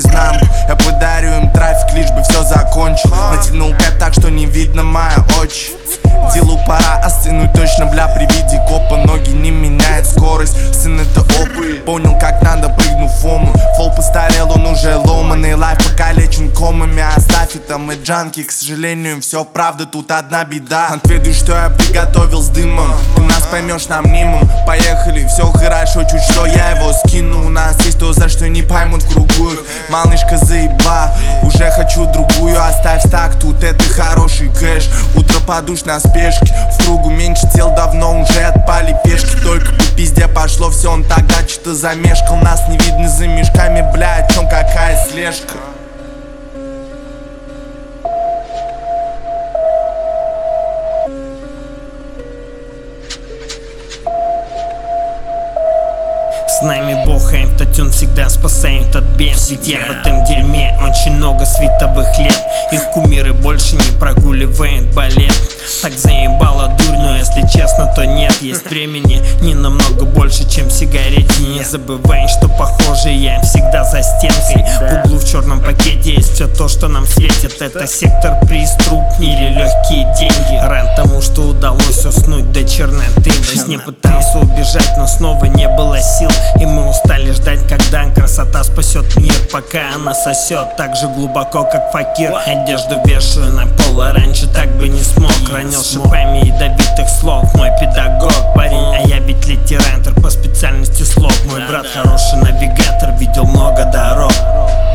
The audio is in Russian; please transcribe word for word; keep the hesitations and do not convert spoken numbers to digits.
наизнанку. Я подарю им трафик, лишь бы все закончил. Натянул кайф так, что не видно мои очи. Делу пора остынуть точно, бля, при виде копа. Ноги не меняют скорость, сын это опыт. Понял, как надо, прыгнув в ому. Флоу постарел, он уже ломаный. Лайф покалечен комами, оставь это мы джанки. К сожалению, все правда, тут одна беда. Отведу, что я приготовил с дымом. Ты нас поймешь, нам нимом. Поехали, все хорошо, чуть что я его скину. У нас есть то, за что не поймут в кругу. Малышка заеба, уже хочу другую. Оставь стак, тут это хороший кэш. Утро подуш на спешке, в кругу меньше тел, давно уже отпали пешки. Только по пизде пошло все, он тогда что-то замешкал. Нас не видно за мешками, бля, о чем какая слежка. С нами Бог, а автотюн всегда спасает от бед. Сидя в этом дерьме очень много световых лет. Их кумиры больше не прогуливают балет. Так заебала дурь, но если честно, то нет. Есть времени не намного больше, чем в сигарете. Не забывай, что похоже я всегда за стенкой. В углу в черном пакете есть все то, что нам светит. Это сектор преступней или легкие деньги. Рад тому, что удалось уснуть до черноты. Во сне пытался убежать, но снова не было сил. И мы устали ждать, когда красота спасет мир. Пока она сосет так же глубоко, как факир. Одежду вешаю на пол, а раньше так бы не смог. Ранил шипами ядовитых слов мой педагог. Парень, а я ведь литератор по специальности слов. Мой брат хороший навигатор, видел много дорог.